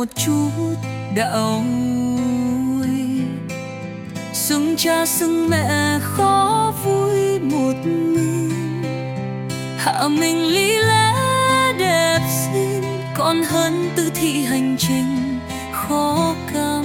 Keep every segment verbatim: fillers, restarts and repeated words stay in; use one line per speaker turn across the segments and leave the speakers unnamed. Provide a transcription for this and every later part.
một chút đạo ôi. Xưng cha xưng mẹ khó vui một mình, hạ mình lý lẽ đẹp xinh còn hơn tự thị hành trình khó cam.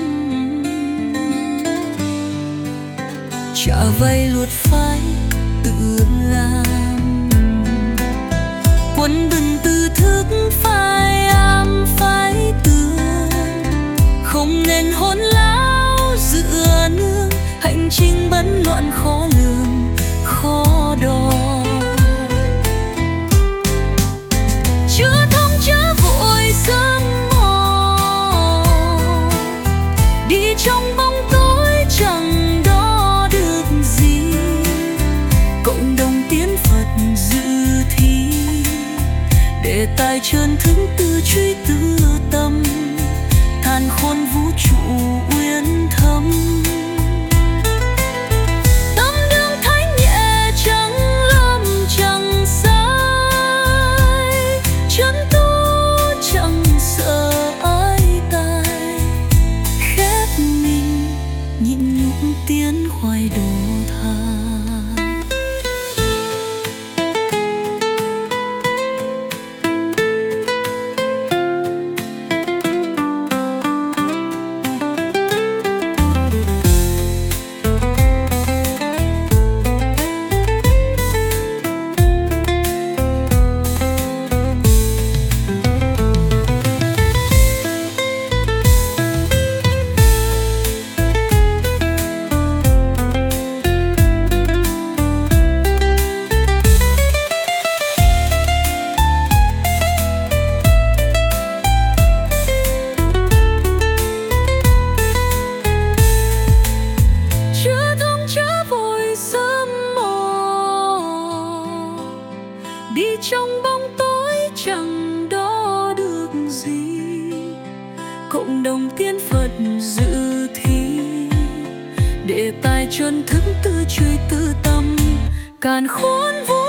Trả vay luật phải tự làm, quân bình tư thức phải am phải tường, không nên hỗn láo giữa nương, hành trình bấn loạn khó lường khó đo. Chưa thông chớ vội sớm mò, đi trong bóng tối chẳng đo được gì, cộng đồng tiến Phật dự thi, để tài trơn thứ tư truy tư tâm, than khôn vũ trụ uyên thâm. Tâm đương thánh nhẹ chẳng lâm chẳng sai, chân tu chẳng sợ ai tài, khép mình nhịn nhục tiến hoài đồ than. Đi trong bóng tối chẳng đo được gì, cộng đồng tiên Phật dự thi, để tài chân thức tư truy tư tâm, càn khôn vũ